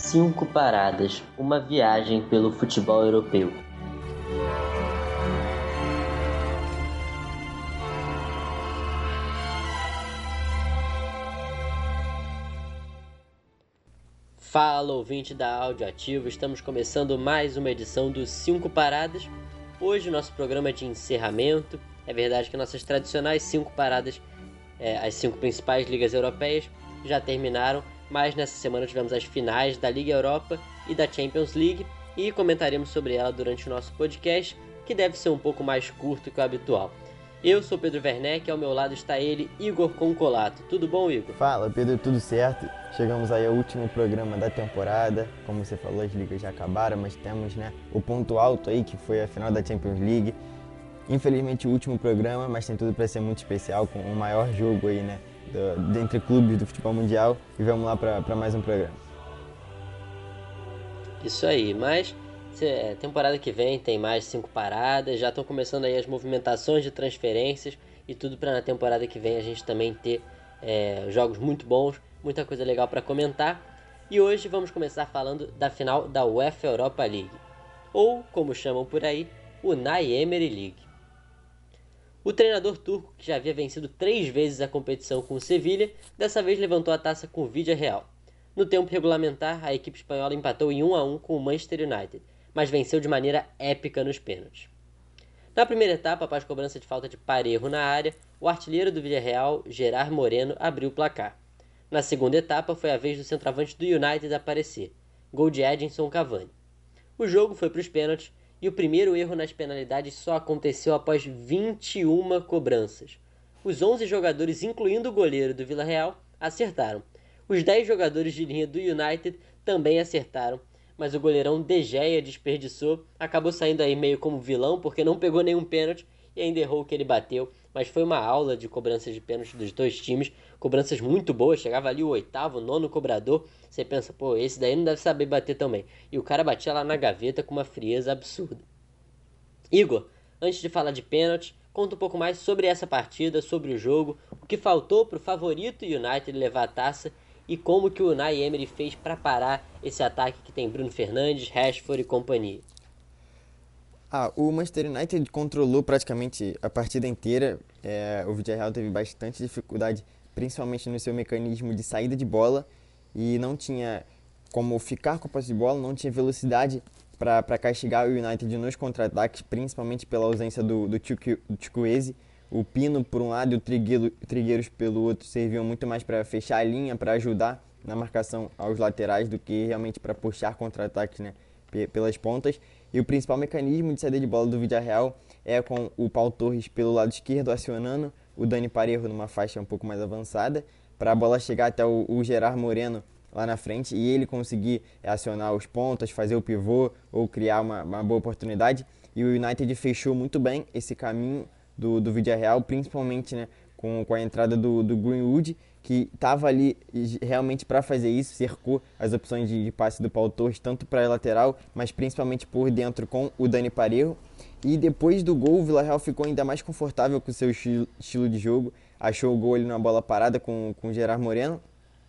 5 paradas, uma viagem pelo futebol europeu. Fala, ouvinte da Áudio Ativo, estamos começando mais uma edição dos 5 paradas. Hoje o nosso programa é de encerramento. É verdade que nossas tradicionais 5 paradas, as 5 principais ligas europeias, já terminaram, mas nessa semana tivemos as finais da Liga Europa e da Champions League e comentaremos sobre ela durante o nosso podcast, que deve ser um pouco mais curto que o habitual. Eu sou Pedro Werneck e ao meu lado está ele, Igor Concolato. Tudo bom, Igor? Fala, Pedro, tudo certo? Chegamos aí ao último programa da temporada. Como você falou, as ligas já acabaram, mas temos, o ponto alto aí, que foi a final da Champions League. Infelizmente o último programa, mas tem tudo para ser muito especial, com o maior jogo aí, entre clubes do futebol mundial. E vamos lá para mais um programa. Isso aí, mas temporada que vem tem mais 5 paradas, já estão começando aí as movimentações de transferências e tudo para na temporada que vem a gente também ter jogos muito bons, muita coisa legal para comentar. E hoje vamos começar falando da final da UEFA Europa League, ou como chamam por aí, Unai Emery League. O treinador turco, que já havia vencido 3 vezes a competição com o Sevilha, dessa vez levantou a taça com o Villarreal. No tempo regulamentar, a equipe espanhola empatou em 1-1 com o Manchester United, mas venceu de maneira épica nos pênaltis. Na primeira etapa, após cobrança de falta de Parejo na área, o artilheiro do Villarreal, Gerard Moreno, abriu o placar. Na segunda etapa, foi a vez do centroavante do United aparecer, gol de Edinson Cavani. O jogo foi para os pênaltis e o primeiro erro nas penalidades só aconteceu após 21 cobranças. Os 11 jogadores, incluindo o goleiro do Villarreal, acertaram. Os 10 jogadores de linha do United também acertaram, mas o goleirão De Gea desperdiçou, acabou saindo aí meio como vilão porque não pegou nenhum pênalti e ainda errou o que ele bateu, mas foi uma aula de cobranças de pênalti dos dois times, cobranças muito boas, chegava ali o 8º, 9º cobrador, você pensa, pô, esse daí não deve saber bater também, e o cara batia lá na gaveta com uma frieza absurda. Igor, antes de falar de pênalti, conta um pouco mais sobre essa partida, sobre o jogo, o que faltou para o favorito United levar a taça e como que o Unai Emery fez para parar esse ataque que tem Bruno Fernandes, Rashford e companhia. O Manchester United controlou praticamente a partida inteira. O Villarreal teve bastante dificuldade, principalmente no seu mecanismo de saída de bola, e não tinha como ficar com a posse de bola, não tinha velocidade para castigar o United nos contra-ataques, principalmente pela ausência do Chukwueze. O Pino por um lado e o Trigueiros pelo outro serviam muito mais para fechar a linha, para ajudar na marcação aos laterais do que realmente para puxar contra-ataques pelas pontas. E o principal mecanismo de saída de bola do Villarreal é com o Pau Torres pelo lado esquerdo acionando o Dani Parejo numa faixa um pouco mais avançada para a bola chegar até o Gerard Moreno lá na frente e ele conseguir acionar os pontas, fazer o pivô ou criar uma boa oportunidade. E o United fechou muito bem esse caminho do Villarreal, principalmente com a entrada do Greenwood, que estava ali realmente para fazer isso, cercou as opções de passe do Pau Torres, tanto para a lateral, mas principalmente por dentro com o Dani Parejo. E depois do gol, o Villarreal ficou ainda mais confortável com o seu estilo de jogo, achou o gol ali na bola parada com o Gerard Moreno,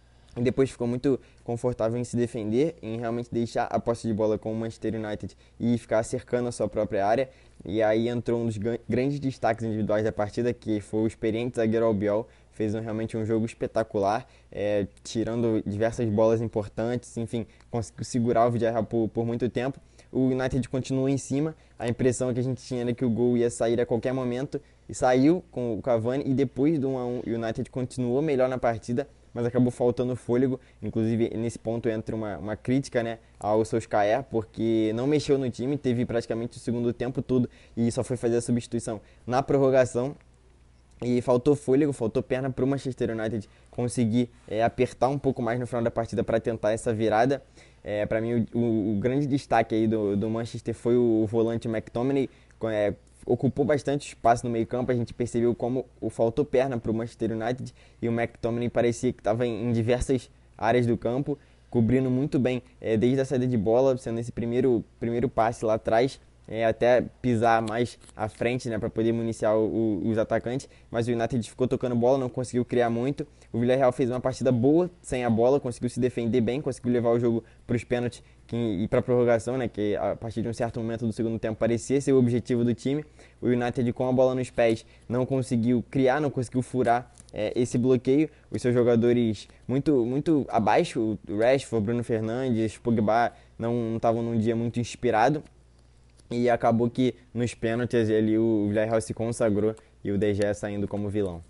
e depois ficou muito confortável em se defender, em realmente deixar a posse de bola com o Manchester United e ficar cercando a sua própria área. E aí entrou um dos grandes destaques individuais da partida, que foi o experiente zagueiro Albiol. Fez realmente um jogo espetacular, tirando diversas bolas importantes, enfim, conseguiu segurar o Villarreal por muito tempo. O United continuou em cima, a impressão que a gente tinha era que o gol ia sair a qualquer momento, e saiu com o Cavani, e depois do 1-1 o United continuou melhor na partida, mas acabou faltando fôlego. Inclusive nesse ponto entra uma crítica ao Solskjaer, porque não mexeu no time, teve praticamente o segundo tempo todo e só foi fazer a substituição na prorrogação. E faltou fôlego, faltou perna para o Manchester United conseguir apertar um pouco mais no final da partida para tentar essa virada. Para mim, o grande destaque aí do Manchester foi o volante McTominay. Ocupou bastante espaço no meio campo, a gente percebeu como faltou perna para o Manchester United e o McTominay parecia que estava em diversas áreas do campo, cobrindo muito bem desde a saída de bola, sendo esse primeiro passe lá atrás, até pisar mais à frente, né, para poder municiar os atacantes, mas o United ficou tocando bola, não conseguiu criar muito. O Villarreal fez uma partida boa sem a bola, conseguiu se defender bem, conseguiu levar o jogo para os pênaltis e para a prorrogação, né, que a partir de um certo momento do segundo tempo parecia ser o objetivo do time. O United, com a bola nos pés, não conseguiu criar, não conseguiu furar esse bloqueio. Os seus jogadores muito abaixo, o Rashford, Bruno Fernandes, Pogba, não estavam num dia muito inspirado. E acabou que nos pênaltis ali o Villarreal se consagrou e o De Gea saindo como vilão.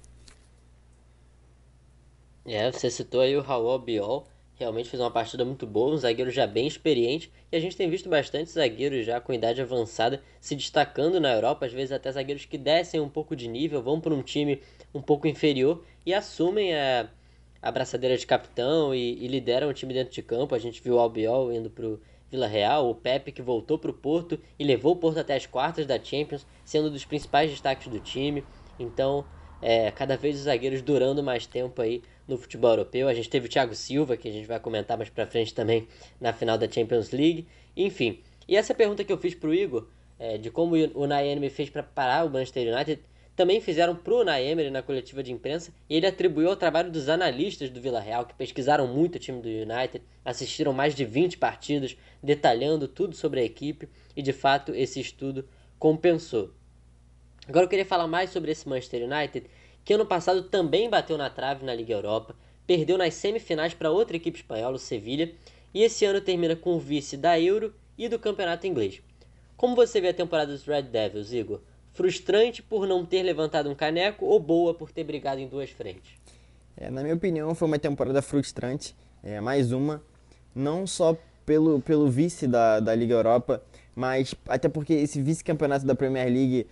Você citou aí o Raul Albiol, realmente fez uma partida muito boa, um zagueiro já bem experiente, e a gente tem visto bastante zagueiros já com idade avançada se destacando na Europa, às vezes até zagueiros que descem um pouco de nível, vão para um time um pouco inferior e assumem a braçadeira de capitão e lideram o time dentro de campo. A gente viu o Albiol indo para o Vila Real, o Pepe que voltou para o Porto e levou o Porto até as quartas da Champions, sendo um dos principais destaques do time. Então, cada vez os zagueiros durando mais tempo aí no futebol europeu. A gente teve o Thiago Silva, que a gente vai comentar mais pra frente também na final da Champions League. Enfim, e essa pergunta que eu fiz pro Igor, de como o Unai Emery fez para parar o Manchester United, também fizeram pro Unai Emery na coletiva de imprensa, e ele atribuiu ao trabalho dos analistas do Villarreal, que pesquisaram muito o time do United, assistiram mais de 20 partidas, detalhando tudo sobre a equipe, e de fato esse estudo compensou. Agora eu queria falar mais sobre esse Manchester United, que ano passado também bateu na trave na Liga Europa, perdeu nas semifinais para outra equipe espanhola, o Sevilla, e esse ano termina com o vice da Euro e do Campeonato Inglês. Como você vê a temporada dos Red Devils, Igor? Frustrante por não ter levantado um caneco ou boa por ter brigado em duas frentes? Na minha opinião, foi uma temporada frustrante, mais uma, não só pelo vice da Liga Europa, mas até porque esse vice-campeonato da Premier League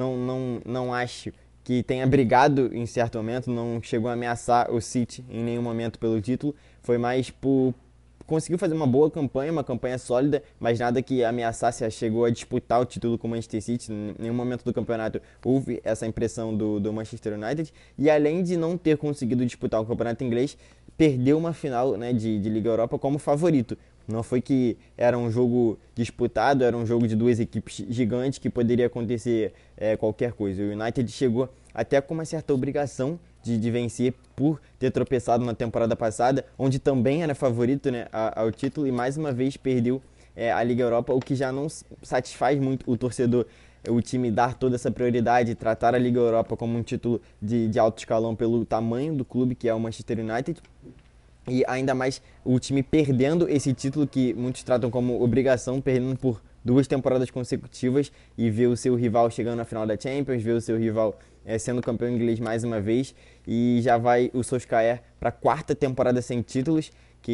não acho que tenha brigado em certo momento, não chegou a ameaçar o City em nenhum momento pelo título, foi mais por conseguiu fazer uma boa campanha, uma campanha sólida, mas nada que ameaçasse, chegou a disputar o título com o Manchester City. Em nenhum momento do campeonato houve essa impressão do Manchester United. E além de não ter conseguido disputar o campeonato inglês, perdeu uma final, né, de Liga Europa como favorito. Não foi que era um jogo disputado, era um jogo de duas equipes gigantes que poderia acontecer qualquer coisa. O United chegou até com uma certa obrigação de vencer por ter tropeçado na temporada passada, onde também era favorito, né, ao título, e mais uma vez perdeu a Liga Europa, o que já não satisfaz muito o torcedor, o time dar toda essa prioridade, tratar a Liga Europa como um título de alto escalão pelo tamanho do clube que é o Manchester United. E ainda mais o time perdendo esse título que muitos tratam como obrigação, perdendo por duas temporadas consecutivas, e ver o seu rival chegando na final da Champions, ver o seu rival sendo campeão inglês mais uma vez, e já vai o Solskjaer para a quarta temporada sem títulos,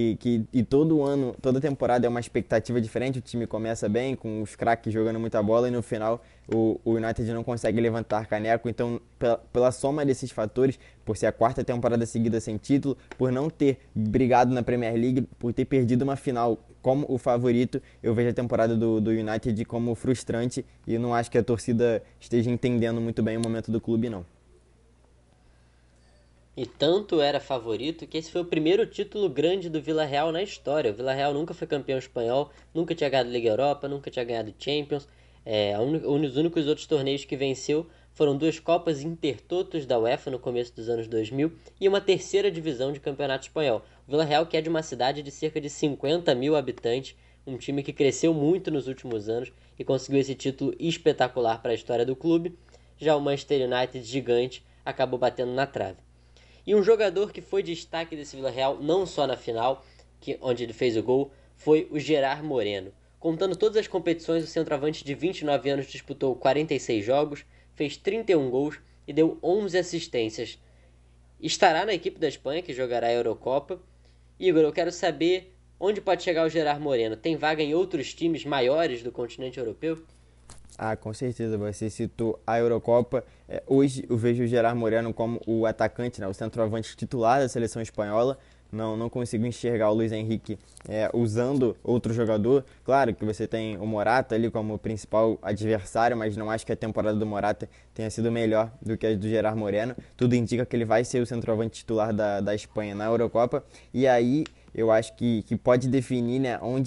e todo ano, toda temporada é uma expectativa diferente. O time começa bem, com os craques jogando muita bola, e no final o United não consegue levantar caneco. Então, pela soma desses fatores, por ser a quarta temporada seguida sem título, por não ter brigado na Premier League, por ter perdido uma final como o favorito, eu vejo a temporada do United como frustrante, e não acho que a torcida esteja entendendo muito bem o momento do clube, não. E tanto era favorito que esse foi o primeiro título grande do Villarreal na história. O Villarreal nunca foi campeão espanhol, nunca tinha ganhado Liga Europa, nunca tinha ganhado Champions. Os únicos outros torneios que venceu foram duas Copas Intertotos da UEFA no começo dos anos 2000 e uma terceira divisão de campeonato espanhol. O Villarreal, que é de uma cidade de cerca de 50 mil habitantes, um time que cresceu muito nos últimos anos e conseguiu esse título espetacular para a história do clube. Já o Manchester United, gigante, acabou batendo na trave. E um jogador que foi destaque desse Villarreal, não só na final, onde ele fez o gol, foi o Gerard Moreno. Contando todas as competições, o centroavante de 29 anos disputou 46 jogos, fez 31 gols e deu 11 assistências. Estará na equipe da Espanha, que jogará a Eurocopa. Igor, eu quero saber onde pode chegar o Gerard Moreno. Tem vaga em outros times maiores do continente europeu? Com certeza, você citou a Eurocopa. Hoje eu vejo o Gerard Moreno como o atacante, né, o centroavante titular da seleção espanhola. Não consigo enxergar o Luis Henrique usando outro jogador. Claro que você tem o Morata ali como principal adversário, mas não acho que a temporada do Morata tenha sido melhor do que a do Gerard Moreno. Tudo indica que ele vai ser o centroavante titular da Espanha na Eurocopa. E aí eu acho que pode definir, né,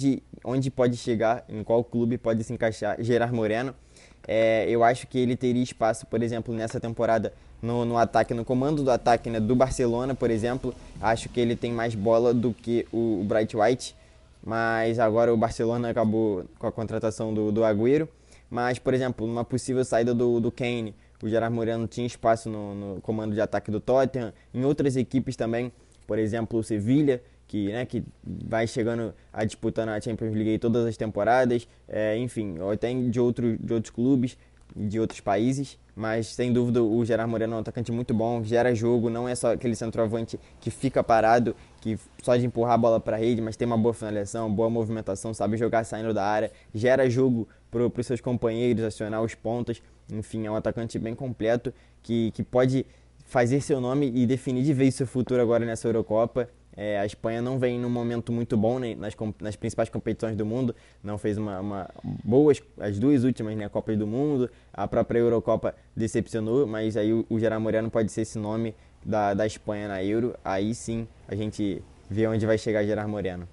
onde pode chegar, em qual clube pode se encaixar Gerard Moreno. Eu acho que ele teria espaço, por exemplo, nessa temporada no ataque, no comando do ataque, né, do Barcelona, por exemplo. Acho que ele tem mais bola do que o Bright White, mas agora o Barcelona acabou com a contratação do Agüero. Mas, por exemplo, uma possível saída do Kane, o Gerard Moreno tinha espaço no comando de ataque do Tottenham, em outras equipes também, por exemplo, o Sevilla, que vai chegando a disputando a Champions League todas as temporadas, enfim, ou até de outros clubes, de outros países, mas sem dúvida o Gerard Moreno é um atacante muito bom, gera jogo, não é só aquele centroavante que fica parado, que só de empurrar a bola para a rede, mas tem uma boa finalização, boa movimentação, sabe jogar saindo da área, gera jogo para os seus companheiros, acionar os pontas, enfim, é um atacante bem completo que pode fazer seu nome e definir de vez seu futuro agora nessa Eurocopa. A Espanha não vem num momento muito bom, né, nas principais competições do mundo, não fez uma boas, as duas últimas, né, Copas do Mundo, a própria Eurocopa decepcionou, mas aí o Gerard Moreno pode ser esse nome da Espanha na Euro, aí sim a gente vê onde vai chegar Gerard Moreno.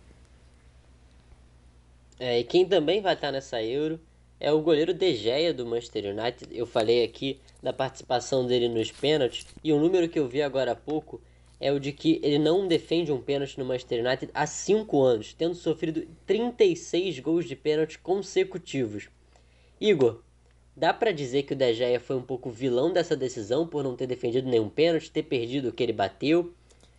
E quem também vai estar nessa Euro é o goleiro De Gea do Manchester United. Eu falei aqui da participação dele nos pênaltis, e o número que eu vi agora há pouco é o de que ele não defende um pênalti no Manchester United há 5 anos, tendo sofrido 36 gols de pênalti consecutivos. Igor, dá pra dizer que o De Gea foi um pouco vilão dessa decisão por não ter defendido nenhum pênalti, ter perdido o que ele bateu?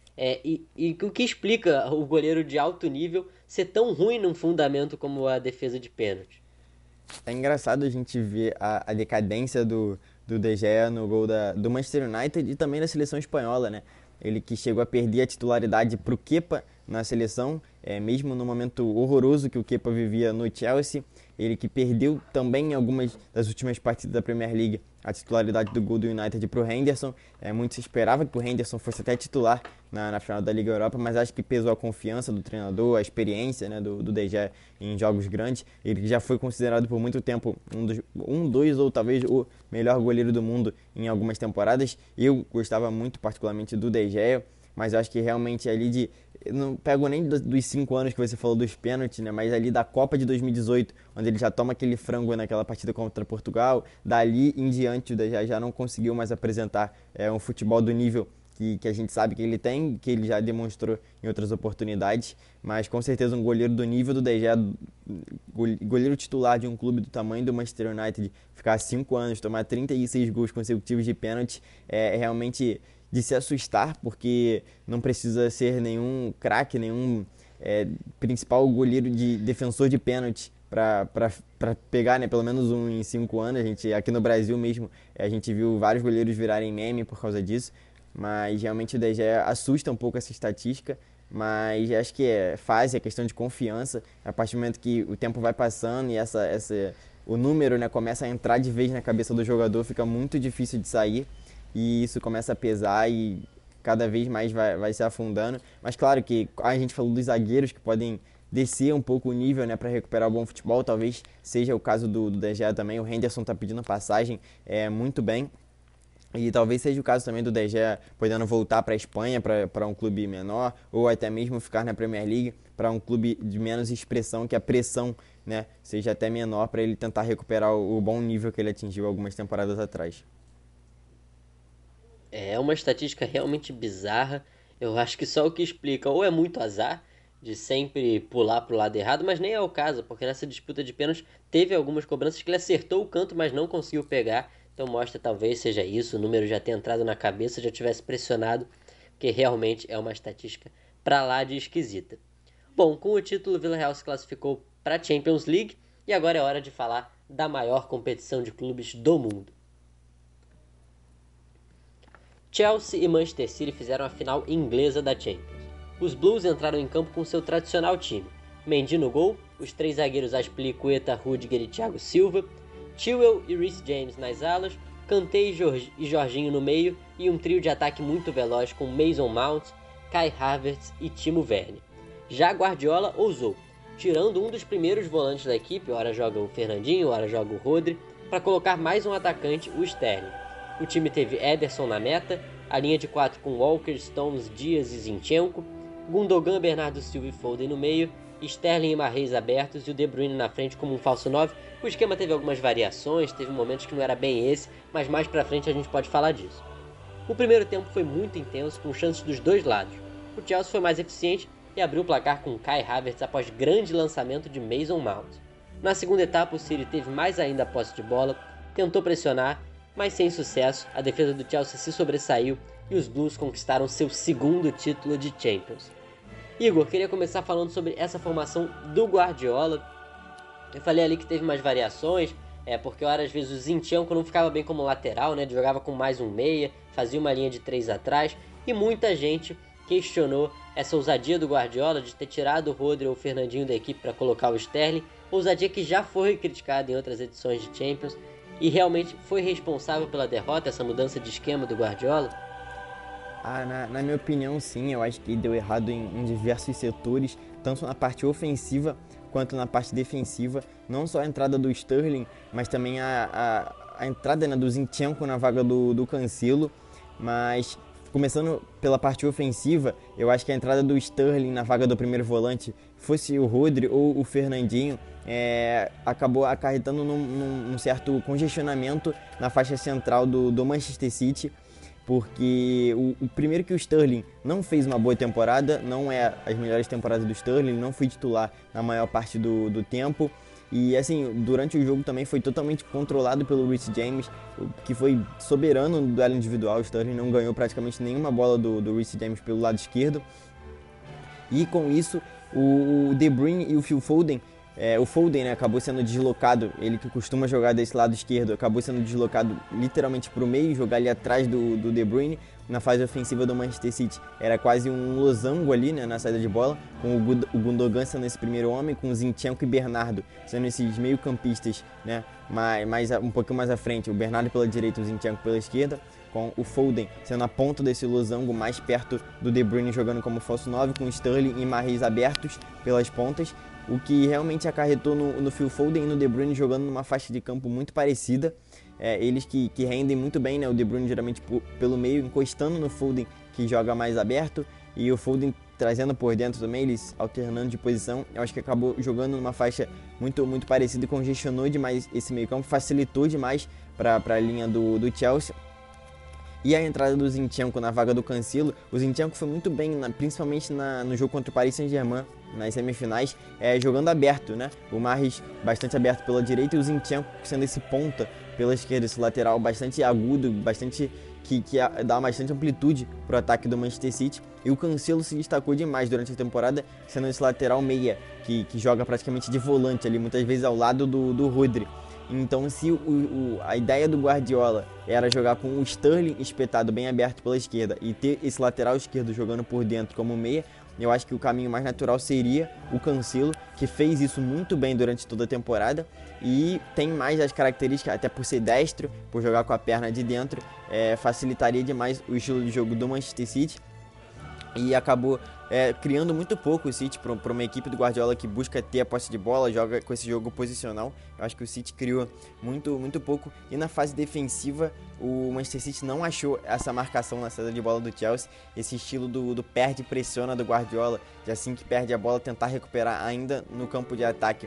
E o que explica o goleiro de alto nível ser tão ruim num fundamento como a defesa de pênalti? É engraçado a gente ver a decadência do De Gea no gol do Manchester United e também da seleção espanhola, né? Ele que chegou a perder a titularidade para o Kepa na seleção, mesmo no momento horroroso que o Kepa vivia no Chelsea. Ele que perdeu também em algumas das últimas partidas da Premier League a titularidade do gol do United para o Henderson. Muito se esperava que o Henderson fosse até titular na final da Liga Europa, mas acho que pesou a confiança do treinador, a experiência, né, do De Gea em jogos grandes. Ele já foi considerado por muito tempo dois ou talvez o melhor goleiro do mundo em algumas temporadas. Eu gostava muito particularmente do De Gea, mas eu acho que realmente ali não pego nem dos 5 anos que você falou dos pênaltis, né? Mas ali da Copa de 2018, onde ele já toma aquele frango naquela partida contra Portugal, dali em diante o De Gea já não conseguiu mais apresentar um futebol do nível que a gente sabe que ele tem, que ele já demonstrou em outras oportunidades, mas com certeza um goleiro do nível do De Gea, goleiro titular de um clube do tamanho do Manchester United, ficar 5 anos, tomar 36 gols consecutivos de pênalti, realmente de se assustar, porque não precisa ser nenhum craque, nenhum principal goleiro de defensor de pênalti para pegar, né, pelo menos um em 5 anos. Aqui no Brasil mesmo, a gente viu vários goleiros virarem meme por causa disso, mas realmente o De Gea assusta um pouco essa estatística, mas acho que é fase, é questão de confiança. A partir do momento que o tempo vai passando e o número, né, começa a entrar de vez na cabeça do jogador, fica muito difícil de sair, e isso começa a pesar e cada vez mais vai se afundando. Mas claro que a gente falou dos zagueiros que podem descer um pouco o nível, né, para recuperar o bom futebol. Talvez seja o caso do De Gea também. O Henderson está pedindo passagem muito bem. E talvez seja o caso também do De Gea podendo voltar para a Espanha, para um clube menor, ou até mesmo ficar na Premier League para um clube de menos expressão, que a pressão, né, seja até menor, para ele tentar recuperar o bom nível que ele atingiu algumas temporadas atrás. É uma estatística realmente bizarra. Eu acho que só o que explica ou é muito azar de sempre pular pro lado errado, mas nem é o caso, porque nessa disputa de pênaltis teve algumas cobranças que ele acertou o canto, mas não conseguiu pegar. Então mostra talvez seja isso, o número já tenha entrado na cabeça, já tivesse pressionado, porque realmente é uma estatística pra lá de esquisita. Bom, com o título, o Villarreal se classificou para a Champions League e agora é hora de falar da maior competição de clubes do mundo. Chelsea e Manchester City fizeram a final inglesa da Champions. Os Blues entraram em campo com seu tradicional time. Mendy no gol, os 3 zagueiros Azpilicueta, Rudiger e Thiago Silva, Chilwell e Reece James nas alas, Kanté e Jorginho no meio e um trio de ataque muito veloz com Mason Mount, Kai Havertz e Timo Werner. Já Guardiola ousou, tirando um dos primeiros volantes da equipe, ora joga o Fernandinho, ora joga o Rodri, para colocar mais um atacante, o Sterling. O time teve Ederson na meta, a linha de 4 com Walker, Stones, Dias e Zinchenko, Gundogan, Bernardo Silva e Foden no meio Sterling e Mahrez abertos e o De Bruyne na frente como um falso 9. O esquema teve algumas variações, teve momentos que não era bem esse, mas mais pra frente a gente pode falar disso. O primeiro tempo foi muito intenso, com chances dos dois lados. O Chelsea foi mais eficiente e abriu o placar com Kai Havertz após grande lançamento de Mason Mount. Na segunda etapa, o City teve mais ainda a posse de bola, tentou pressionar, mas sem sucesso. A defesa do Chelsea se sobressaiu e os Blues conquistaram seu segundo título de Champions. Igor, queria começar falando sobre essa formação do Guardiola. Eu falei ali que teve mais variações, porque às vezes o Zinchenko não ficava bem como lateral, né? Jogava com mais um meia, fazia uma linha de 3 atrás, e muita gente questionou essa ousadia do Guardiola de ter tirado o Rodri ou o Fernandinho da equipe para colocar o Sterling, ousadia que já foi criticada em outras edições de Champions, e realmente foi responsável pela derrota, essa mudança de esquema do Guardiola? Na minha opinião, sim, eu acho que deu errado em diversos setores, tanto na parte ofensiva quanto na parte defensiva. Não só a entrada do Sterling, mas também a entrada, né, do Zinchenko na vaga do Cancelo. Mas começando pela parte ofensiva, eu acho que a entrada do Sterling na vaga do primeiro volante, fosse o Rodri ou o Fernandinho, acabou acarretando num certo congestionamento na faixa central do Manchester City. Porque o primeiro que o Sterling não fez uma boa temporada, não é as melhores temporadas do Sterling, não foi titular na maior parte do tempo. E assim, durante o jogo também foi totalmente controlado pelo Reece James, que foi soberano no duelo individual. O Sterling não ganhou praticamente nenhuma bola do Reece James pelo lado esquerdo. E com isso, o De Bruyne e o Phil Foden, o Foden, né, acabou sendo deslocado, ele que costuma jogar desse lado esquerdo, acabou sendo deslocado literalmente para o meio, jogar ali atrás do De Bruyne. Na fase ofensiva do Manchester City era quase um losango ali, né, na saída de bola, com o Gundogan sendo esse primeiro homem, com o Zinchenko e Bernardo sendo esses meio campistas, né, um pouquinho mais à frente, o Bernardo pela direita e o Zinchenko pela esquerda, com o Foden sendo a ponta desse losango mais perto do De Bruyne jogando como falso 9, com Sterling e Mahrez abertos pelas pontas, o que realmente acarretou no Phil Foden e no De Bruyne jogando numa faixa de campo muito parecida. Eles que rendem muito bem, né? O De Bruyne geralmente pelo meio, encostando no Foden, que joga mais aberto, e o Foden trazendo por dentro também, eles alternando de posição. Eu acho que acabou jogando numa faixa muito, muito parecida e congestionou demais esse meio campo, facilitou demais para a linha do Chelsea. E a entrada do Zinchenko na vaga do Cancelo, o Zinchenko foi muito bem, principalmente no jogo contra o Paris Saint-Germain, nas semifinais, jogando aberto, né? O Mahrez bastante aberto pela direita e o Zinchenko sendo esse ponta pela esquerda, esse lateral bastante agudo, bastante que dá bastante amplitude para o ataque do Manchester City. E o Cancelo se destacou demais durante a temporada, sendo esse lateral meia, que joga praticamente de volante ali, muitas vezes ao lado do Rodri. Então, se a ideia do Guardiola era jogar com o Sterling espetado bem aberto pela esquerda e ter esse lateral esquerdo jogando por dentro como meia, eu acho que o caminho mais natural seria o Cancelo, que fez isso muito bem durante toda a temporada e tem mais as características, até por ser destro, por jogar com a perna de dentro, facilitaria demais o estilo de jogo do Manchester City. E acabou criando muito pouco o City para uma equipe do Guardiola que busca ter a posse de bola, joga com esse jogo posicional. Eu acho que o City criou muito, muito pouco. E na fase defensiva, o Manchester City não achou essa marcação na saída de bola do Chelsea, esse estilo do perde e pressiona do Guardiola, de assim que perde a bola tentar recuperar ainda no campo de ataque.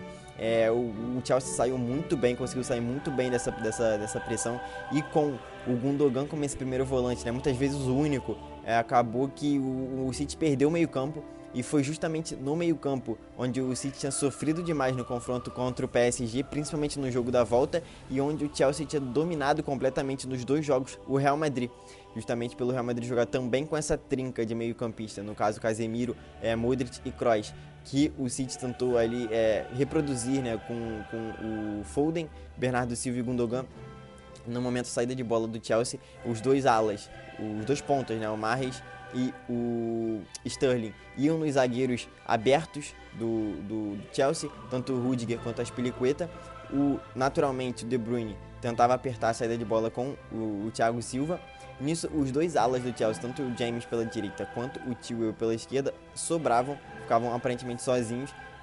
O Chelsea saiu muito bem, conseguiu sair muito bem dessa pressão, e com o Gundogan como esse primeiro volante, né, muitas vezes o único, acabou que o City perdeu o meio campo, e foi justamente no meio campo onde o City tinha sofrido demais no confronto contra o PSG, principalmente no jogo da volta, e onde o Chelsea tinha dominado completamente nos dois jogos o Real Madrid, justamente pelo Real Madrid jogar também com essa trinca de meio campista, no caso Casemiro, Modric e Kroos, que o City tentou ali reproduzir, né, com o Foden, Bernardo Silva e Gundogan. No momento da saída de bola do Chelsea, os dois alas, os dois pontas, né, o Mahrez e o Sterling, iam nos zagueiros abertos do Chelsea, tanto o Rudiger quanto a Azpilicueta. Naturalmente, o De Bruyne tentava apertar a saída de bola com o Thiago Silva. Nisso, os dois alas do Chelsea, tanto o James pela direita quanto o Chilwell pela esquerda, sobravam, ficavam aparentemente sozinhos,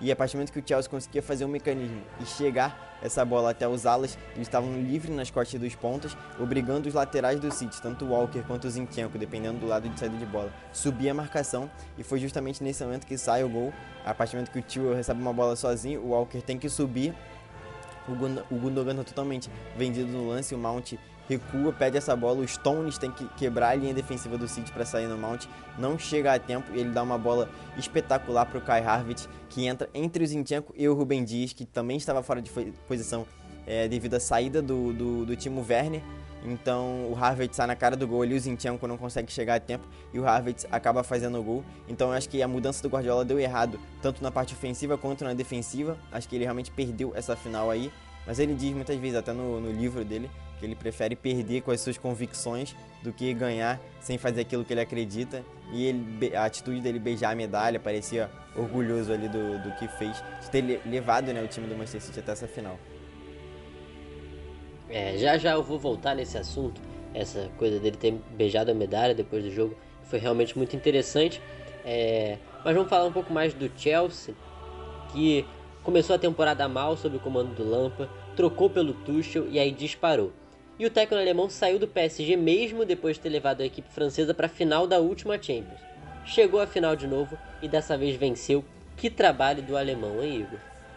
e a partir do momento que o Chelsea conseguia fazer um mecanismo e chegar essa bola até os alas, eles estavam livres nas costas dos pontas, obrigando os laterais do City, tanto o Walker quanto o Zinchenko, dependendo do lado de saída de bola, subir a marcação, e foi justamente nesse momento que sai o gol. A partir do momento que o Chilwell recebe uma bola sozinho, o Walker tem que subir, o Gundogan tá totalmente vendido no lance, o Mount recua, pede essa bola, o Stones tem que quebrar a linha defensiva do City para sair no Mount, não chega a tempo, e ele dá uma bola espetacular para o Kai Havertz, que entra entre o Zinchenko e o Rúben Dias, que também estava fora de posição devido à saída do Timo Werner. Então o Havertz sai na cara do gol ali, o Zinchenko não consegue chegar a tempo e o Havertz acaba fazendo o gol. Então eu acho que a mudança do Guardiola deu errado, tanto na parte ofensiva quanto na defensiva. Acho que ele realmente perdeu essa final aí, mas ele diz muitas vezes, até no livro dele, que ele prefere perder com as suas convicções do que ganhar sem fazer aquilo que ele acredita. E a atitude dele beijar a medalha, parecia orgulhoso ali do que fez, de ter levado, né, o time do Manchester City até essa final. Já eu vou voltar nesse assunto, essa coisa dele ter beijado a medalha depois do jogo, foi realmente muito interessante. Mas vamos falar um pouco mais do Chelsea, que começou a temporada mal sob o comando do Lampard, trocou pelo Tuchel e aí disparou. E o técnico alemão saiu do PSG mesmo depois de ter levado a equipe francesa para a final da última Champions. Chegou à final de novo e dessa vez venceu. Que trabalho do alemão, hein, Igor?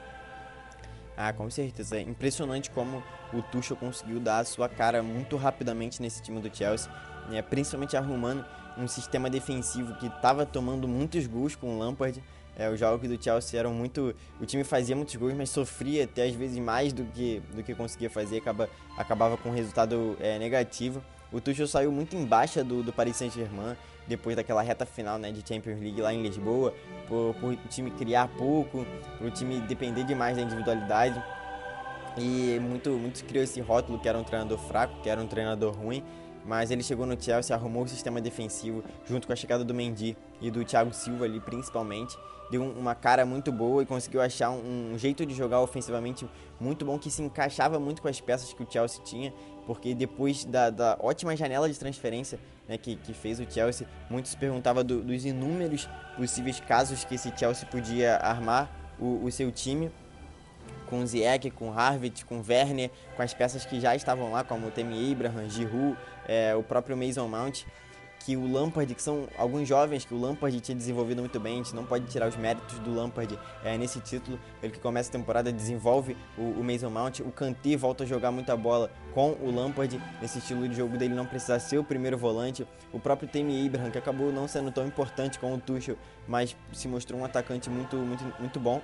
Com certeza. É impressionante como o Tuchel conseguiu dar a sua cara muito rapidamente nesse time do Chelsea, principalmente arrumando um sistema defensivo que estava tomando muitos gols com o Lampard. Os jogos do Chelsea eram muito... O time fazia muitos gols, mas sofria até às vezes mais do que conseguia fazer, acabava com um resultado negativo. O Tuchel saiu muito em baixa do Paris Saint-Germain, depois daquela reta final, né, de Champions League lá em Lisboa, por o time criar pouco, por o time depender demais da individualidade. E muito criou esse rótulo que era um treinador fraco, que era um treinador ruim. Mas ele chegou no Chelsea, arrumou o sistema defensivo, junto com a chegada do Mendy e do Thiago Silva ali principalmente. Deu uma cara muito boa e conseguiu achar um jeito de jogar ofensivamente muito bom, que se encaixava muito com as peças que o Chelsea tinha, porque depois da ótima janela de transferência, né, que fez o Chelsea, muitos se perguntavam dos inúmeros possíveis casos que esse Chelsea podia armar o seu time, com o Ziyech, com o Havertz, com o Werner, com as peças que já estavam lá, como o Tammy Abraham, Giroud, o próprio Mason Mount, que o Lampard, que são alguns jovens que o Lampard tinha desenvolvido muito bem. A gente não pode tirar os méritos do Lampard nesse título. Ele que começa a temporada desenvolve o Mason Mount, o Kanté volta a jogar muita bola com o Lampard, nesse estilo de jogo dele não precisar ser o primeiro volante. O próprio Tammy Abraham, que acabou não sendo tão importante como o Tuchel, mas se mostrou um atacante muito bom.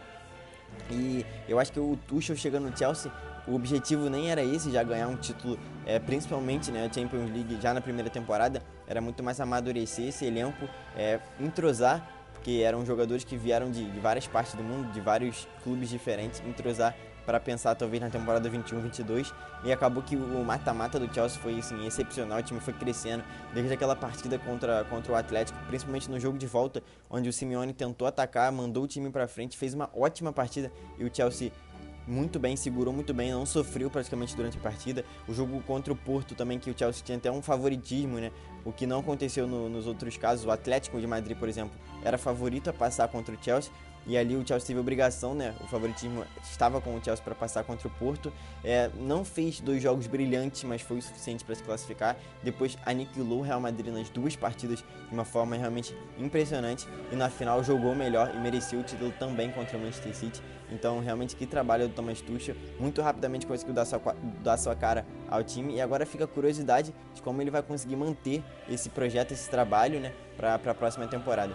E eu acho que o Tuchel chegando no Chelsea, o objetivo nem era esse, já ganhar um título, principalmente, né, a Champions League já na primeira temporada, era muito mais amadurecer esse elenco, entrosar, porque eram jogadores que vieram de várias partes do mundo, de vários clubes diferentes, entrosar para pensar talvez na temporada 21-22, e acabou que o mata-mata do Chelsea foi assim, excepcional. O time foi crescendo desde aquela partida contra o Atlético, principalmente no jogo de volta, onde o Simeone tentou atacar, mandou o time para frente, fez uma ótima partida, e o Chelsea muito bem, segurou muito bem, não sofreu praticamente durante a partida. O jogo contra o Porto também, que o Chelsea tinha até um favoritismo, né? O que não aconteceu nos outros casos. O Atlético de Madrid, por exemplo, era favorito a passar contra o Chelsea, e ali o Chelsea teve obrigação, né? O favoritismo estava com o Chelsea para passar contra o Porto. Não fez 2 jogos brilhantes, mas foi o suficiente para se classificar. Depois aniquilou o Real Madrid nas 2 partidas de uma forma realmente impressionante, e na final jogou melhor e mereceu o título também contra o Manchester City. Então realmente que trabalho do Thomas Tuchel, muito rapidamente conseguiu dar sua cara ao time, e agora fica a curiosidade de como ele vai conseguir manter esse projeto, esse trabalho, né, para a próxima temporada.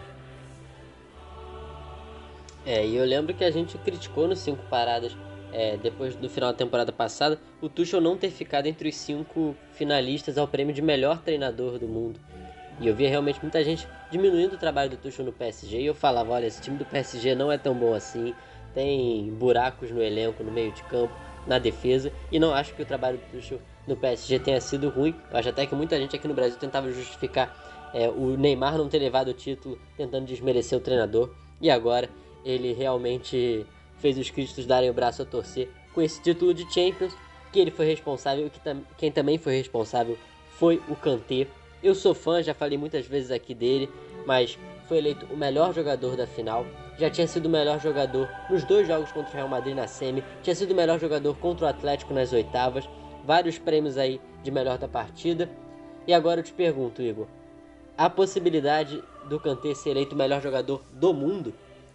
E eu lembro que a gente criticou nos 5 paradas, depois do final da temporada passada, o Tuchel não ter ficado entre os 5 finalistas ao prêmio de melhor treinador do mundo. E eu via realmente muita gente diminuindo o trabalho do Tuchel no PSG, e eu falava, olha, esse time do PSG não é tão bom assim, tem buracos no elenco, no meio de campo, na defesa, e não acho que o trabalho do Tuchel no PSG tenha sido ruim. Eu acho até que muita gente aqui no Brasil tentava justificar o Neymar não ter levado o título, tentando desmerecer o treinador, e agora ele realmente fez os críticos darem o braço a torcer com esse título de Champions, que ele foi responsável, quem também foi responsável foi o Kanté. Eu sou fã, já falei muitas vezes aqui dele, mas foi eleito o melhor jogador da final. Já tinha sido o melhor jogador nos 2 jogos contra o Real Madrid na semi, tinha sido o melhor jogador contra o Atlético nas oitavas, vários prêmios aí de melhor da partida. E agora eu te pergunto, Igor, há possibilidade do Kanté ser eleito o melhor jogador do mundo?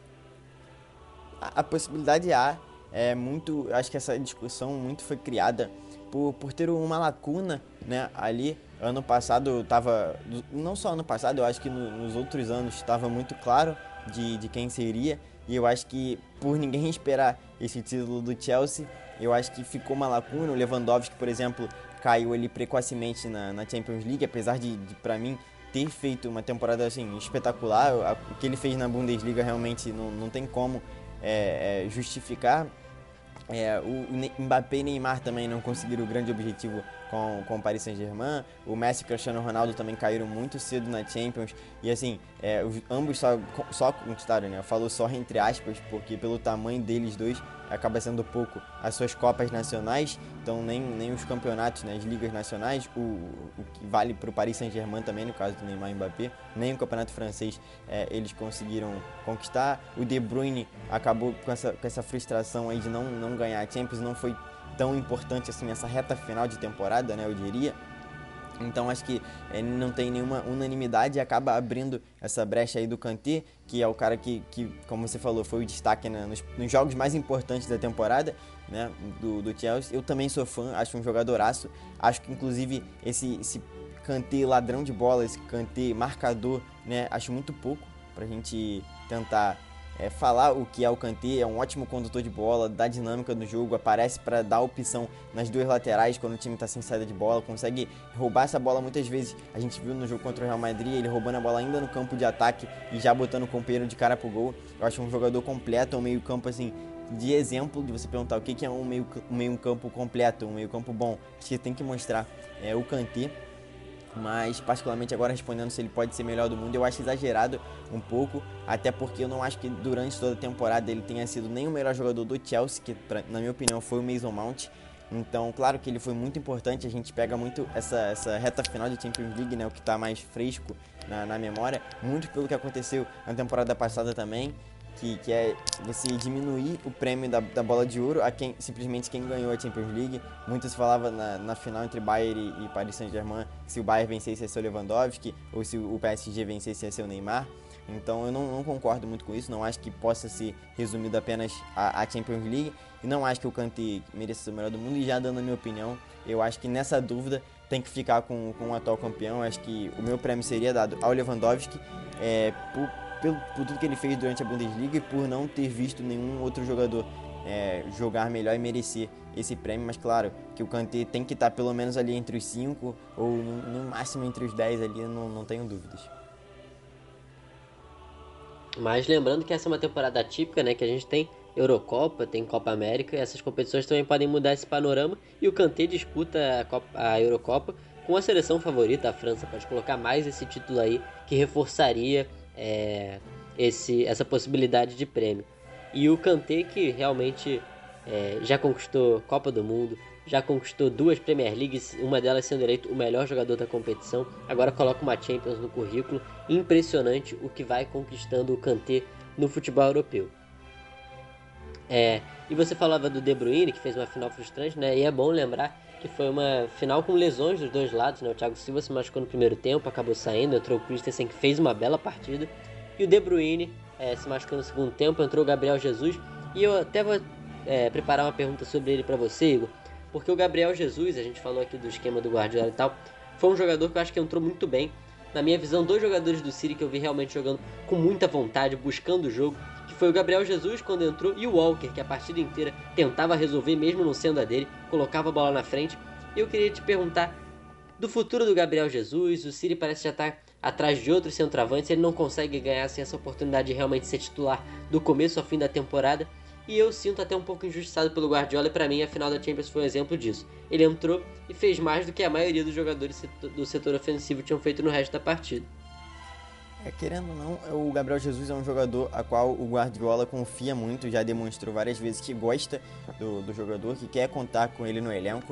A possibilidade há, muito, acho que essa discussão muito foi criada por ter uma lacuna, né, ali. Ano passado estava, não só ano passado, eu acho que nos outros anos estava muito claro de quem seria, e eu acho que por ninguém esperar esse título do Chelsea, eu acho que ficou uma lacuna. O Lewandowski, por exemplo, caiu ali precocemente na Champions League, apesar de para mim ter feito uma temporada assim espetacular. O que ele fez na Bundesliga realmente não tem como justificar. O Mbappé e Neymar também não conseguiram o grande objetivo com o Paris Saint-Germain. O Messi e o Cristiano Ronaldo também caíram muito cedo na Champions. E assim, ambos só conquistaram, né? Eu falo só entre aspas, porque pelo tamanho deles dois acaba sendo pouco as suas Copas Nacionais. Então nem os campeonatos, né, as ligas nacionais, o que vale para o Paris Saint-Germain também, no caso do Neymar e Mbappé, nem o campeonato francês eles conseguiram conquistar. O De Bruyne acabou com essa frustração aí de não ganhar a Champions, não foi tão importante assim nessa reta final de temporada, né, eu diria. Então acho que não tem nenhuma unanimidade e acaba abrindo essa brecha aí do Kanté, que é o cara que como você falou, foi o destaque nos jogos mais importantes da temporada, né, do Chelsea. Eu também sou fã, acho um jogadoraço. Acho que inclusive esse Kanté ladrão de bola, esse Kanté marcador, né, acho muito pouco pra gente tentar falar o que é o Kanté. É um ótimo condutor de bola, dá dinâmica no jogo, aparece para dar opção nas 2 laterais quando o time está sem saída de bola, consegue roubar essa bola muitas vezes. A gente viu no jogo contra o Real Madrid, ele roubando a bola ainda no campo de ataque e já botando o companheiro de cara pro gol. Eu acho um jogador completo, um meio campo assim, de exemplo, de você perguntar o que é um meio campo completo, um meio campo bom. Acho que tem que mostrar o Kanté. Mas particularmente agora respondendo se ele pode ser melhor do mundo, eu acho exagerado um pouco, até porque eu não acho que durante toda a temporada ele tenha sido nem o melhor jogador do Chelsea, que na minha opinião foi o Mason Mount. Então claro que ele foi muito importante, a gente pega muito essa reta final de Champions League, né, o que está mais fresco na memória, muito pelo que aconteceu na temporada passada também, que é você diminuir o prêmio da bola de ouro a simplesmente quem ganhou a Champions League. Muitos falavam na final entre Bayern e Paris Saint-Germain, se o Bayern vencesse ia ser o Lewandowski, ou se o PSG vencesse ia ser o Neymar. Então eu não concordo muito com isso, não acho que possa ser resumido apenas a Champions League, e não acho que o Kanté mereça ser o melhor do mundo. E já dando a minha opinião, eu acho que nessa dúvida tem que ficar com o atual campeão. Eu acho que o meu prêmio seria dado ao Lewandowski, por tudo que ele fez durante a Bundesliga e por não ter visto nenhum outro jogador jogar melhor e merecer esse prêmio. Mas claro que o Kanté tem que estar pelo menos ali entre os 5 ou no máximo entre os 10 ali, não tenho dúvidas. Mas lembrando que essa é uma temporada atípica, né, que a gente tem Eurocopa, tem Copa América, e essas competições também podem mudar esse panorama, e o Kanté disputa a Eurocopa com a seleção favorita, a França. Pode colocar mais esse título aí, que reforçaria essa possibilidade de prêmio. E o Kanté, que realmente já conquistou Copa do Mundo, já conquistou 2 Premier Leagues, uma delas sendo eleito o melhor jogador da competição, agora coloca uma Champions no currículo. Impressionante o que vai conquistando o Kanté no futebol europeu. E você falava do De Bruyne, que fez uma final frustrante, né? E é bom lembrar que foi uma final com lesões dos dois lados, né? O Thiago Silva se machucou no primeiro tempo, acabou saindo, entrou o Christensen, que fez uma bela partida, e o De Bruyne se machucou no segundo tempo, entrou o Gabriel Jesus. E eu até vou preparar uma pergunta sobre ele para você, Igor, porque o Gabriel Jesus, a gente falou aqui do esquema do Guardiola e tal, foi um jogador que eu acho que entrou muito bem. Na minha visão, 2 jogadores do City que eu vi realmente jogando com muita vontade, buscando o jogo, que foi o Gabriel Jesus quando entrou, e o Walker, que a partida inteira tentava resolver mesmo não sendo a dele, colocava a bola na frente. E eu queria te perguntar do futuro do Gabriel Jesus. O City parece já estar atrás de outros centroavantes, ele não consegue ganhar assim, essa oportunidade de realmente ser titular do começo ao fim da temporada. E eu sinto até um pouco injustiçado pelo Guardiola, e para mim a final da Champions foi um exemplo disso. Ele entrou e fez mais do que a maioria dos jogadores do setor ofensivo tinham feito no resto da partida. Querendo ou não, o Gabriel Jesus é um jogador a qual o Guardiola confia muito, já demonstrou várias vezes que gosta do jogador, que quer contar com ele no elenco.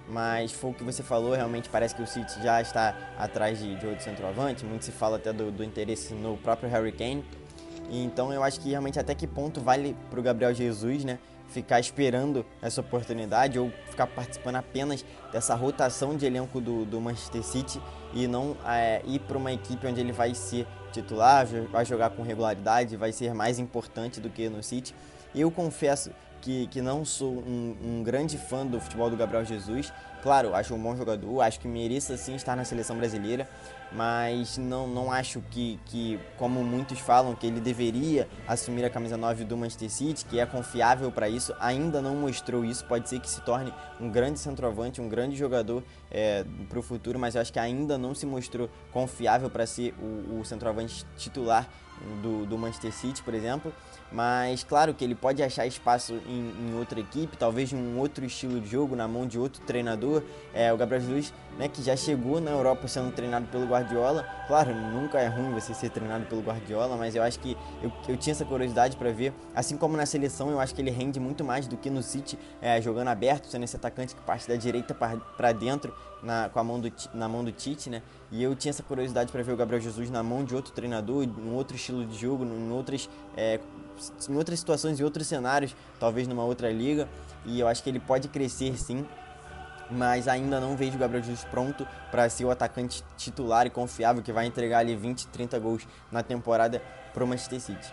mas foi o que você falou, realmente parece que o City já está atrás de outro centroavante, muito se fala até do interesse no próprio Harry Kane, e então eu acho que realmente até que ponto vale para o Gabriel Jesus, né, ficar esperando essa oportunidade ou ficar participando apenas dessa rotação de elenco do Manchester City e não ir para uma equipe onde ele vai ser titular, vai jogar com regularidade, vai ser mais importante do que no City. Eu confesso que não sou um grande fã do futebol do Gabriel Jesus. Claro, acho um bom jogador, acho que mereça sim estar na seleção brasileira, mas não acho que, como muitos falam, que ele deveria assumir a camisa 9 do Manchester City, que é confiável para isso, ainda não mostrou isso. Pode ser que se torne um grande centroavante, um grande jogador para o futuro, mas eu acho que ainda não se mostrou confiável para ser o centroavante titular do Manchester City, por exemplo. Mas claro que ele pode achar espaço em outra equipe, talvez em um outro estilo de jogo, na mão de outro treinador. O Gabriel Jesus, né, que já chegou na Europa sendo treinado pelo Guardiola. Claro, nunca é ruim você ser treinado pelo Guardiola, mas eu acho que eu tinha essa curiosidade para ver. Assim como na seleção, eu acho que ele rende muito mais do que no City, jogando aberto, sendo esse atacante que parte da direita para dentro, na mão do Tite, né? E eu tinha essa curiosidade para ver o Gabriel Jesus na mão de outro treinador, em outro estilo de jogo, em outras situações e outros cenários, talvez numa outra liga, e eu acho que ele pode crescer sim, mas ainda não vejo o Gabriel Jesus pronto para ser o atacante titular e confiável que vai entregar ali 20, 30 gols na temporada para o Manchester City.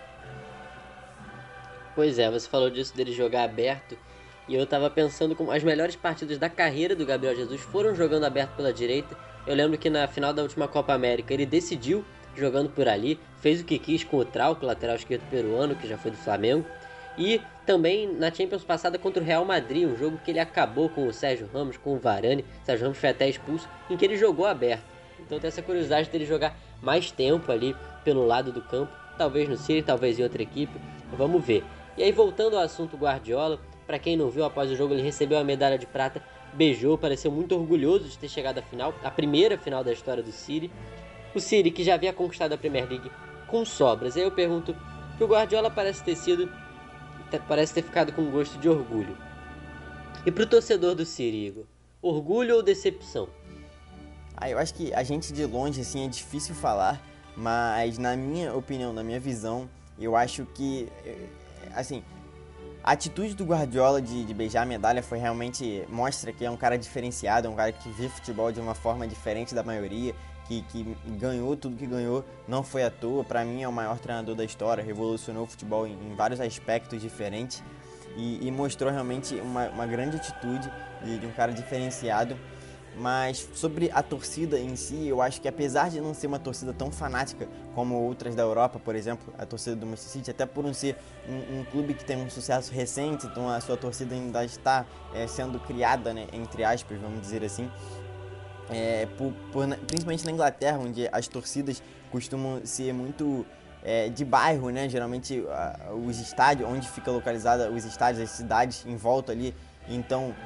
Pois é, você falou disso dele jogar aberto, e eu tava pensando como as melhores partidas da carreira do Gabriel Jesus foram jogando aberto pela direita. Eu lembro que na final da última Copa América ele decidiu jogando por ali, fez o que quis com o Trauco, lateral esquerdo peruano, que já foi do Flamengo, e também na Champions passada contra o Real Madrid, um jogo que ele acabou com o Sérgio Ramos, com o Varane. O Sérgio Ramos foi até expulso, em que ele jogou aberto. Então tem essa curiosidade dele jogar mais tempo ali pelo lado do campo, talvez no City, talvez em outra equipe, vamos ver. E aí, voltando ao assunto Guardiola, para quem não viu, após o jogo ele recebeu a medalha de prata, beijou, pareceu muito orgulhoso de ter chegado à final, a primeira final da história do City. O City, que já havia conquistado a Premier League com sobras. Aí eu pergunto que o Guardiola parece ter ficado com gosto de orgulho. E pro torcedor do City, Igor, orgulho ou decepção? Eu acho que a gente de longe assim é difícil falar, mas na minha opinião, na minha visão, eu acho que assim, a atitude do Guardiola de beijar a medalha foi realmente, mostra que é um cara diferenciado, é um cara que vê futebol de uma forma diferente da maioria, que ganhou tudo que ganhou, não foi à toa. Para mim é o maior treinador da história, revolucionou o futebol em vários aspectos diferentes e mostrou realmente uma grande atitude de um cara diferenciado. Mas sobre a torcida em si, eu acho que apesar de não ser uma torcida tão fanática como outras da Europa, por exemplo, a torcida do Manchester City, até por não ser um clube que tem um sucesso recente, então a sua torcida ainda está sendo criada, né, entre aspas, vamos dizer assim, principalmente na Inglaterra, onde as torcidas costumam ser muito de bairro, né? Geralmente os estádios, onde fica localizada os estádios, as cidades em volta ali, então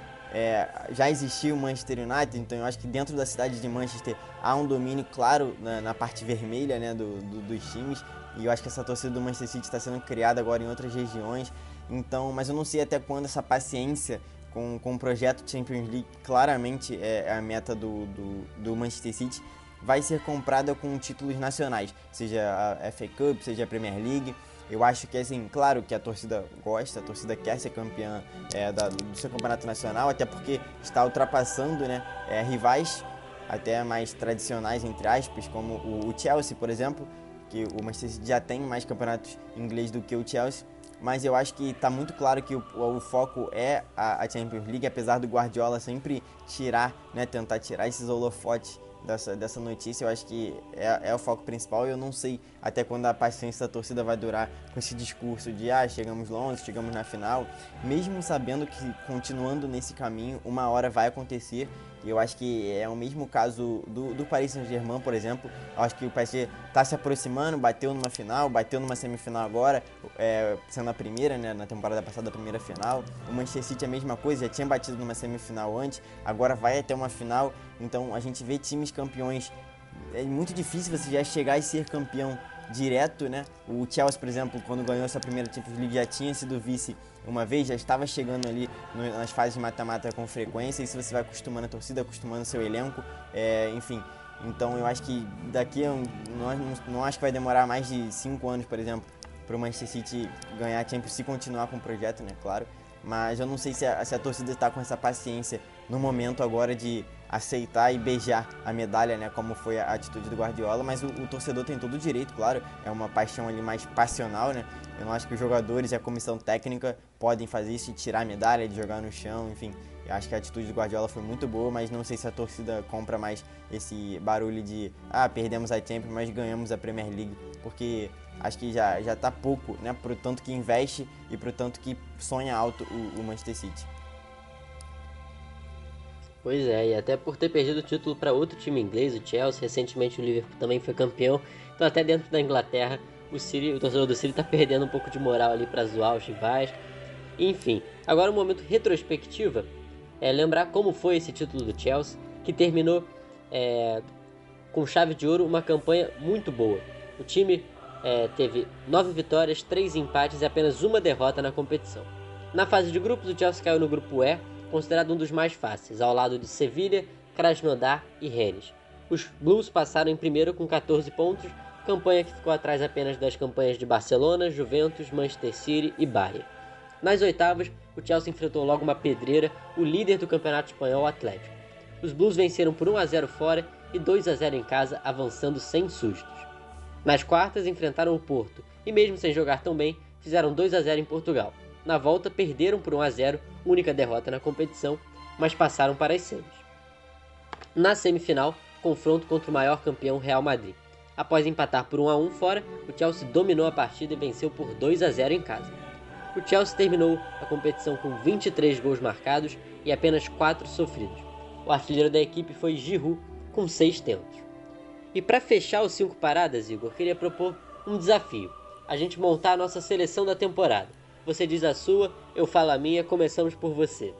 já existiu o Manchester United, então eu acho que dentro da cidade de Manchester há um domínio claro na parte vermelha, né, dos times, e eu acho que essa torcida do Manchester City está sendo criada agora em outras regiões, então, mas eu não sei até quando essa paciência com o projeto Champions League, claramente é a meta do Manchester City, vai ser comprada com títulos nacionais, seja a FA Cup, seja a Premier League. Eu acho que, assim, claro que a torcida gosta, a torcida quer ser campeã do seu campeonato nacional, até porque está ultrapassando, né, rivais até mais tradicionais, entre aspas, como o Chelsea, por exemplo, que o Manchester City já tem mais campeonatos inglês do que o Chelsea. Mas eu acho que está muito claro que o foco é a Champions League, apesar do Guardiola sempre tentar tirar esses holofotes dessa notícia. Eu acho que é o foco principal, e eu não sei até quando a paciência da torcida vai durar com esse discurso de chegamos longe, chegamos na final, mesmo sabendo que continuando nesse caminho, uma hora vai acontecer. E eu acho que é o mesmo caso do Paris Saint-Germain, por exemplo. Eu acho que o PSG está se aproximando, bateu numa final, bateu numa semifinal agora, sendo a primeira, né, na temporada passada, a primeira final. O Manchester City é a mesma coisa, já tinha batido numa semifinal antes, agora vai até uma final. Então a gente vê times campeões, é muito difícil você já chegar e ser campeão direto, né? O Chelsea, por exemplo, quando ganhou essa primeira Champions League já tinha sido vice uma vez, já estava chegando ali nas fases de mata-mata com frequência, e se você vai acostumando a torcida, acostumando o seu elenco, enfim. Então eu acho que daqui, não acho que vai demorar mais de 5 anos, por exemplo, para o Manchester City ganhar a Champions, se continuar com o projeto, né, claro. Mas eu não sei se a torcida está com essa paciência no momento agora de aceitar e beijar a medalha, né, como foi a atitude do Guardiola, mas o torcedor tem todo o direito, claro, é uma paixão ali mais passional, né. Eu não acho que os jogadores e a comissão técnica podem fazer isso, de tirar a medalha, de jogar no chão, enfim. Eu acho que a atitude do Guardiola foi muito boa, mas não sei se a torcida compra mais esse barulho de perdemos a Champions, mas ganhamos a Premier League, porque acho que já tá pouco, né, pro tanto que investe e pro tanto que sonha alto o Manchester City. Pois é, e até por ter perdido o título para outro time inglês, o Chelsea, recentemente o Liverpool também foi campeão, então até dentro da Inglaterra o torcedor do City tá perdendo um pouco de moral ali para zoar os rivais. Enfim, agora um momento retrospectiva é lembrar como foi esse título do Chelsea, que terminou com chave de ouro, uma campanha muito boa. O time teve 9 vitórias, 3 empates e apenas uma derrota na competição. Na fase de grupos, o Chelsea caiu no grupo E, considerado um dos mais fáceis, ao lado de Sevilha, Krasnodar e Rennes. Os Blues passaram em primeiro com 14 pontos, campanha que ficou atrás apenas das campanhas de Barcelona, Juventus, Manchester City e Bayern. Nas oitavas, o Chelsea enfrentou logo uma pedreira, o líder do campeonato espanhol, o Atlético. Os Blues venceram por 1-0 fora e 2-0 em casa, avançando sem sustos. Nas quartas, enfrentaram o Porto e, mesmo sem jogar tão bem, fizeram 2-0 em Portugal. Na volta, perderam por 1-0, única derrota na competição, mas passaram para as semis. Na semifinal, confronto contra o maior campeão, Real Madrid. Após empatar por 1-1 fora, o Chelsea dominou a partida e venceu por 2-0 em casa. O Chelsea terminou a competição com 23 gols marcados e apenas 4 sofridos. O artilheiro da equipe foi Giroud, com 6 tentos. E para fechar os 5 paradas, Igor, queria propor um desafio. A gente montar a nossa seleção da temporada. Você diz a sua, eu falo a minha, começamos por você.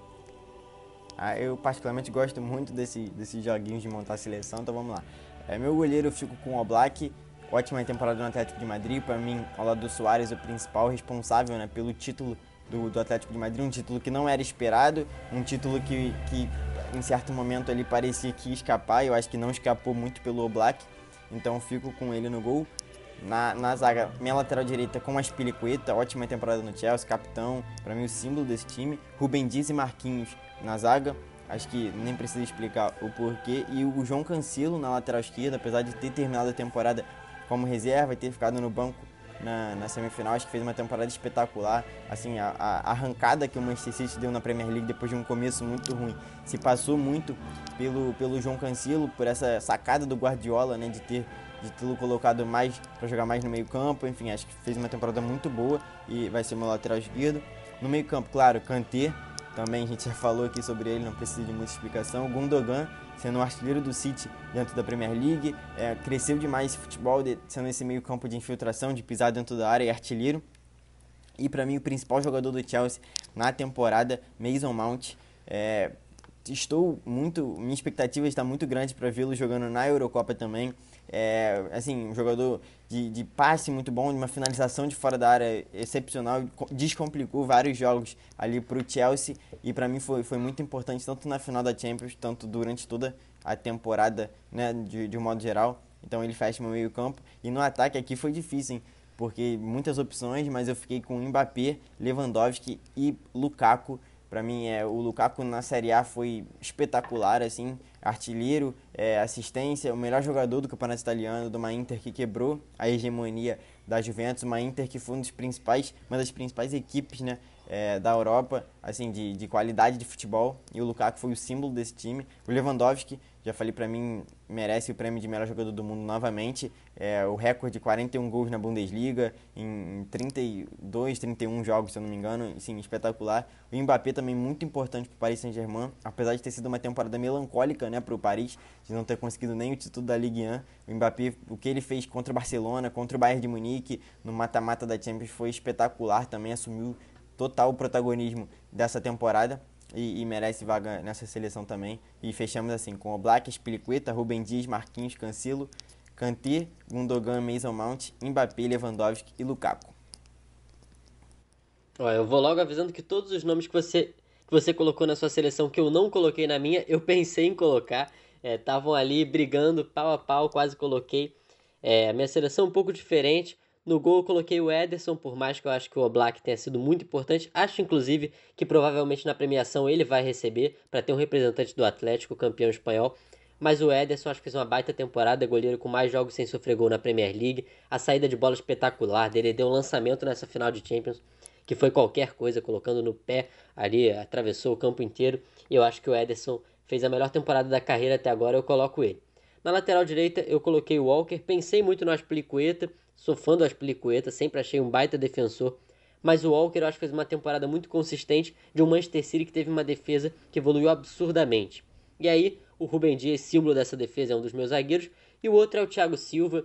Eu particularmente gosto muito desses joguinhos de montar a seleção, então vamos lá. Meu goleiro eu fico com o Oblak, ótima temporada no Atlético de Madrid, para mim, ao lado do Suárez, o principal responsável, né, pelo título do Atlético de Madrid, um título que não era esperado, um título que em certo momento ali parecia que ia escapar, eu acho que não escapou muito pelo Oblak, então eu fico com ele no gol. Na zaga, minha lateral direita com a Azpilicueta, ótima temporada no Chelsea, capitão, para mim o símbolo desse time. Rubem Dias e Marquinhos na zaga, acho que nem precisa explicar o porquê. E o João Cancelo na lateral esquerda, apesar de ter terminado a temporada como reserva e ter ficado no banco na semifinal, acho que fez uma temporada espetacular. Assim, a arrancada que o Manchester City deu na Premier League depois de um começo muito ruim, se passou muito pelo João Cancelo, por essa sacada do Guardiola, né, de tê-lo colocado mais para jogar mais no meio campo. Enfim, acho que fez uma temporada muito boa e vai ser meu lateral esquerdo. No meio campo, claro, Kanté, também a gente já falou aqui sobre ele, não precisa de muita explicação. O Gundogan, sendo o artilheiro do City dentro da Premier League, cresceu demais esse futebol, sendo esse meio campo de infiltração, de pisar dentro da área e artilheiro. E para mim o principal jogador do Chelsea na temporada, Mason Mount. Minha expectativa está muito grande para vê-lo jogando na Eurocopa também. Um jogador de passe muito bom, de uma finalização de fora da área excepcional, descomplicou vários jogos ali para o Chelsea e para mim foi muito importante, tanto na final da Champions, tanto durante toda a temporada, né, de um modo geral. Então ele fecha meu meio campo e no ataque aqui foi difícil, hein? Porque muitas opções, mas eu fiquei com Mbappé, Lewandowski e Lukaku. Para mim, o Lukaku na Série A foi espetacular, assim, artilheiro, assistência, o melhor jogador do campeonato italiano, de uma Inter que quebrou a hegemonia da Juventus, uma Inter que foi uma das principais equipes, né, da Europa, assim, de qualidade de futebol, e o Lukaku foi o símbolo desse time. O Lewandowski, já falei, para mim, merece o prêmio de melhor jogador do mundo novamente, o recorde de 41 gols na Bundesliga, em 32, 31 jogos, se eu não me engano, assim, espetacular. O Mbappé também muito importante para o Paris Saint-Germain, apesar de ter sido uma temporada melancólica, né, para o Paris, de não ter conseguido nem o título da Ligue 1. O Mbappé, o que ele fez contra o Barcelona, contra o Bayern de Munique, no mata-mata da Champions foi espetacular, também assumiu total protagonismo dessa temporada e merece vaga nessa seleção também. E fechamos assim com o Oblak, Azpilicueta, Rubem Dias, Marquinhos, Cancelo, Kanté, Gundogan, Mason Mount, Mbappé, Lewandowski e Lukaku. Ó, eu vou logo avisando que todos os nomes que você colocou na sua seleção, que eu não coloquei na minha, eu pensei em colocar. Estavam ali brigando pau a pau, quase coloquei. A minha seleção é um pouco diferente. No gol eu coloquei o Ederson, por mais que eu acho que o Oblak tenha sido muito importante. Acho, inclusive, que provavelmente na premiação ele vai receber, para ter um representante do Atlético, campeão espanhol. Mas o Ederson acho que fez uma baita temporada, goleiro com mais jogos sem sofrer gol na Premier League. A saída de bola espetacular dele, deu um lançamento nessa final de Champions, que foi qualquer coisa, colocando no pé ali, atravessou o campo inteiro. E eu acho que o Ederson fez a melhor temporada da carreira até agora, eu coloco ele. Na lateral direita eu coloquei o Walker, pensei muito no Azpilicueta, sou fã do Azpilicueta, sempre achei um baita defensor, mas o Walker eu acho que fez uma temporada muito consistente de um Manchester City que teve uma defesa que evoluiu absurdamente. E aí o Rúben Dias, símbolo dessa defesa, é um dos meus zagueiros, e o outro é o Thiago Silva,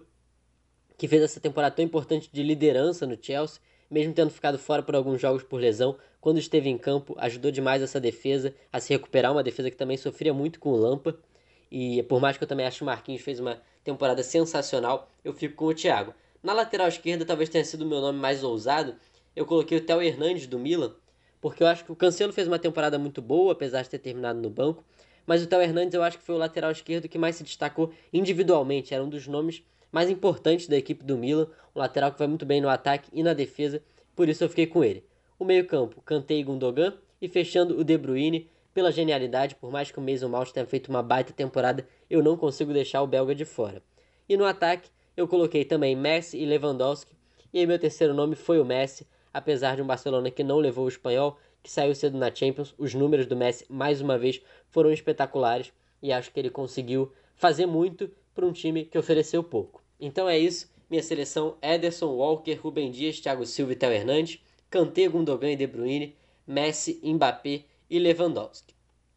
que fez essa temporada tão importante de liderança no Chelsea, mesmo tendo ficado fora por alguns jogos por lesão. Quando esteve em campo, ajudou demais essa defesa a se recuperar, uma defesa que também sofria muito com o Lampard. E por mais que eu também acho que o Marquinhos fez uma temporada sensacional, eu fico com o Thiago. Na lateral esquerda, talvez tenha sido o meu nome mais ousado, eu coloquei o Theo Hernandes do Milan, porque eu acho que o Cancelo fez uma temporada muito boa, apesar de ter terminado no banco, mas o Theo Hernandes eu acho que foi o lateral esquerdo que mais se destacou individualmente, era um dos nomes mais importantes da equipe do Milan, um lateral que vai muito bem no ataque e na defesa, por isso eu fiquei com ele. O meio-campo, Kanté e Gundogan, e fechando o De Bruyne, pela genialidade, por mais que o Mason Mount tenha feito uma baita temporada, eu não consigo deixar o belga de fora. E no ataque, eu coloquei também Messi e Lewandowski, e aí meu terceiro nome foi o Messi, apesar de um Barcelona que não levou o espanhol, que saiu cedo na Champions, os números do Messi, mais uma vez, foram espetaculares, e acho que ele conseguiu fazer muito para um time que ofereceu pouco. Então é isso, minha seleção: Ederson, Walker, Rúben Dias, Thiago Silva e Theo Hernandes, Kanté, Gundogan e De Bruyne, Messi, Mbappé e Lewandowski.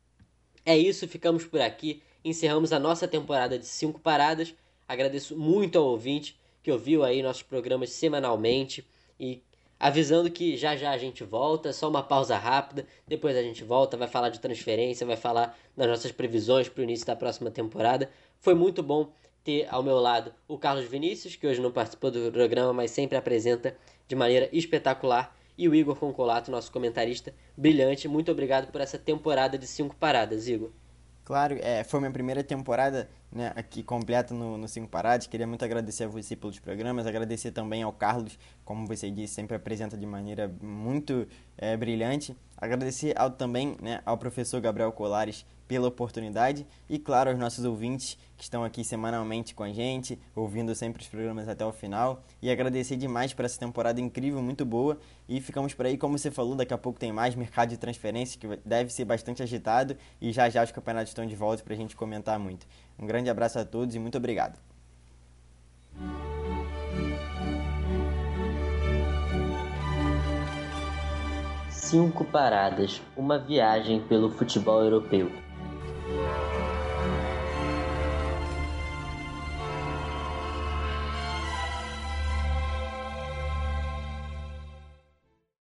É isso, ficamos por aqui, encerramos a nossa temporada de 5 paradas. Agradeço muito ao ouvinte que ouviu aí nossos programas semanalmente e avisando que já já a gente volta, só uma pausa rápida, depois a gente volta, vai falar de transferência, vai falar das nossas previsões para o início da próxima temporada. Foi muito bom ter ao meu lado o Carlos Vinícius, que hoje não participou do programa, mas sempre apresenta de maneira espetacular, e o Igor Concolato, nosso comentarista brilhante. Muito obrigado por essa temporada de 5 paradas, Igor. Claro, foi minha primeira temporada, né, aqui completa no Cinco Paradas. Queria muito agradecer a você pelos programas, agradecer também ao Carlos, como você disse, sempre apresenta de maneira muito brilhante. Agradecer também, né, ao professor Gabriel Colares pela oportunidade e, claro, aos nossos ouvintes que estão aqui semanalmente com a gente, ouvindo sempre os programas até o final. E agradecer demais por essa temporada incrível, muito boa. E ficamos por aí, como você falou, daqui a pouco tem mais mercado de transferência, que deve ser bastante agitado. E já já os campeonatos estão de volta para a gente comentar muito. Um grande abraço a todos e muito obrigado. Cinco paradas, uma viagem pelo futebol europeu.